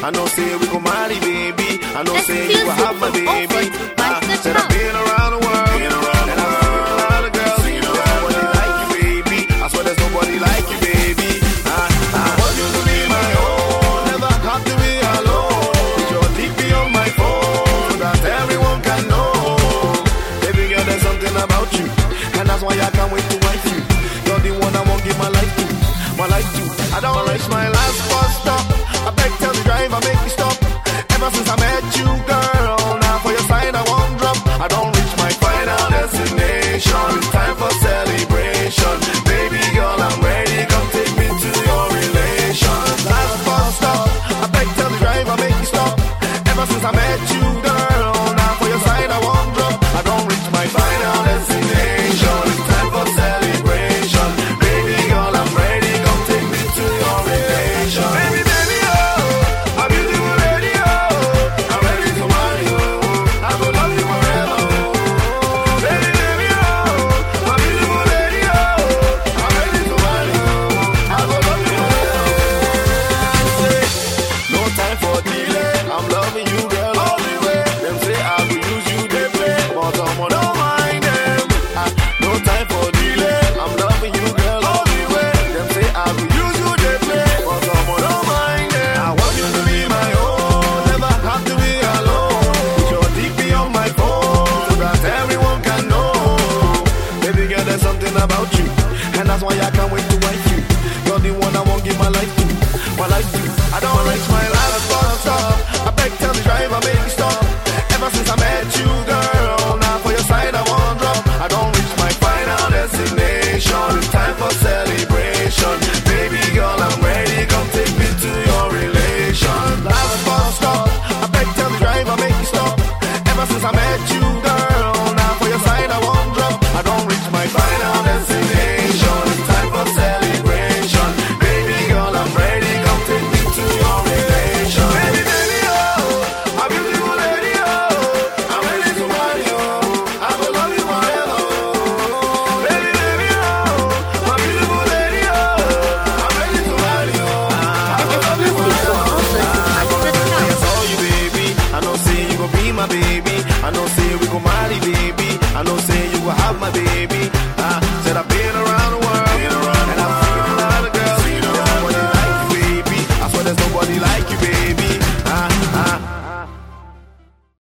I know say we go marry, baby. I know say you will have my baby. Said I've been around the world, and I've seen a lot of girls. Nobody like you, baby. I swear there's nobody like you, baby. I want you to be my own, never have to be alone. Put your DP on my phone so that everyone can know. Baby girl, there's something about you, and that's why I can't wait to wife you. You're the one I won't give my life to, my life to. I don't reach my last bus stop. I beg, tell the driver, make me stop. Ever since I met you, girl, now for your side I won't drop. I don't reach my final destination. It's time for celebration. Baby girl, I'm ready. Come take me to your relation. Last bus stop. I beg, tell the driver, make me stop. Ever since I met you, girl, now for your side I won't drop. I don't reach my final destination. It's time for celebration. Baby girl, I'm ready. Come take me to your relation. Baby, baby, oh, I'm beautiful lady, oh, I'm ready to marry you. I will love you forever. Baby, baby, oh, I'm beautiful lady, oh, I'm ready to marry you. I will love you forever. No time for delay. I'm loving you, girl, all the way. Them say I will use you, they play, but someone don't mind them. No time for delay. I'm loving you, girl, all the way. Them say I will use you, they play, but someone don't mind them. I want you to be my own, never have to be alone. Put your DP on my phone so that everyone can know. Baby girl, there's something about you, and that's why I can't wait to wife you. You're the one I won't give my life to, my life to. I don't reach my last bus stop. I beg, tell the driver, make me stop. Ever since I met you, girl, now for your side I won't drop. I don't reach my final destination. It's time for celebration. Baby girl, I'm ready. Come take me to your relation. Last bus stop. I beg, tell the driver, make me stop. Ever since I met you, girl, now for your side I won't drop. I don't reach my final destination. It's time for celebration. Baby girl, I'm ready. Come take me to your relation. Baby, baby, oh, I'm beautiful lady, oh, I'm ready to marry you. I will love you forever. Baby, baby, oh, I'm beautiful lady, oh, I'm ready to marry you. I will love you forever. I saw you, baby. I know say you gon' be my baby. I know say we gon' marry, baby. I know say you gon' have my baby.